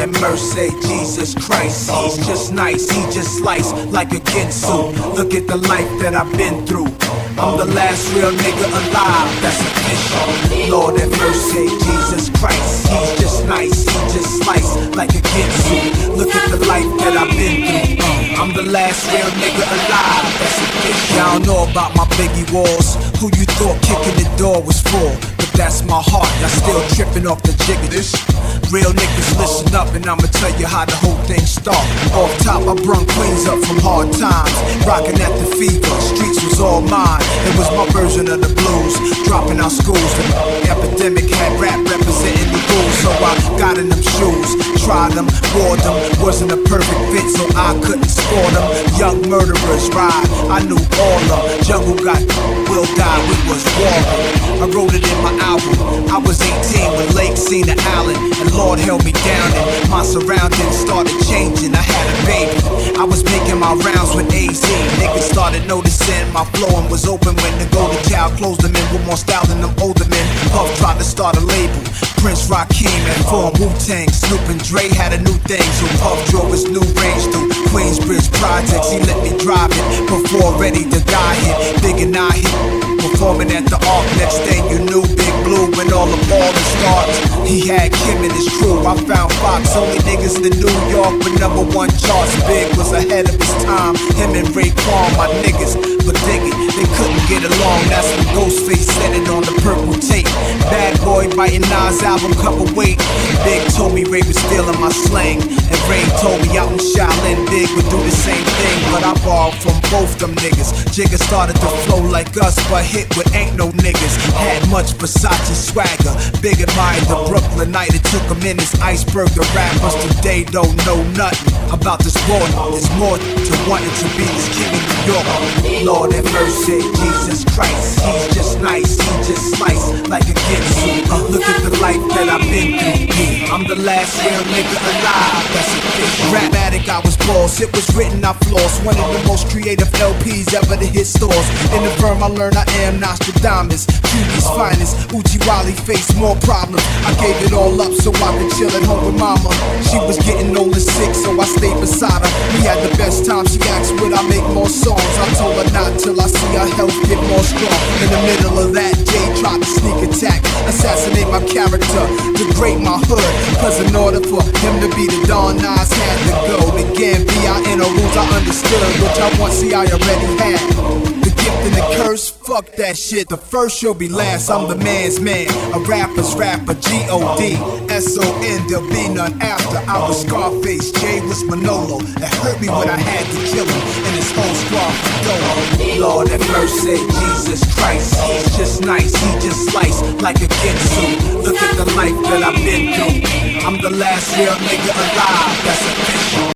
have mercy, Jesus Christ. He's just nice, he just slice like a Ginsu. Look at the life that I've been through. I'm the last real nigga alive, that's official. Lord have mercy, Jesus Christ. He's just nice, he just slice like a Ginsu. Look at the life that I've been through. I'm the last real nigga alive, that's official. Y'all know about my Biggie walls. Who you thought kicking the door was for? But that's my heart, y'all still tripping off the jigger. This real niggas listen up and I'ma tell you how the whole thing start. Off top I brung Queens up from hard times, rocking at the fever, streets was all mine. It was my version of the blues, dropping out schools. The epidemic had rap representing the rules, so I got in them shoes, tried them, wore them. Wasn't a perfect fit, so I couldn't score them. Young murderers ride, I knew all of them. Jungle got will die, we was warring. I wrote it in my album. I was 18 when Lake seen the Allen, and Lord held me down, and my surroundings started changing. I had a baby, I was making my rounds with AZ. Niggas started noticing my flow and was open when the golden child closed them in with more style than them older men. Puff tried to start a label, Prince Rakim had formed Wu-Tang. Snoop and Dre had a new thing, so Puff drove his new range through Queensbridge projects. He let me drive it before Ready to Die hit. Big and I hit, performing at the Arc. Next thing you knew, Big Blue when all the ballin' starts. He had Kim and his crew. I found Fox, only niggas in New York with #1 charts. Big was ahead of his time. Him and Raekwon, my niggas, but dig it, they couldn't get along. That's when Ghostface said it on the purple tape. Bad Boy biting Nas album cover weight. Big told me Ray was stealing my slang, and Ray told me out in Shaolin Big would do the same thing, but I borrowed from both them niggas. Jigga started to flow like us, but hit with ain't no niggas. Had much Versace swagger. Big admired the Brooklynite. It took a minute. Iceberg the rappers today don't know nothing about this sport. There's more to wanting to be this king of New York. Lord have mercy, Jesus Christ. He's just nice, he just slice like a Ginsu. Look at the life that I've been through. I'm the last real nigga alive, that's official. Rap addict, I was boss. It was written, I floss. One of the most creative LPs ever to hit stores. In the firm I learned I am Nostradamus, QB's finest. Uchiwali faced more problems. I gave it all up so I could chill at home with mama. She was getting old and sick, so I stayed beside her. We had the best time. She asked would I make more songs. I told her not till I see her health get more strong. In the middle of that, Jay tried to sneak attack, assassinate my character, degrade my hood. Cause in order for him to be the Don, Nas had to go. The Gambia in a rules I understood, which I once see I already had. The gift and the curse, fuck that shit. The first shall be last, I'm the man's man. A rapper's rapper, G-O-D, S-O-N, there'll be none after. I was Scarface, Jay was Manolo. It hurt me when I had to kill him, and his whole squad for Dolo. Lord have mercy, Jesus Christ. He's just nice, he just slice like a Ginsu. Look at the life that I've been through. I'm the last real nigga alive, that's official.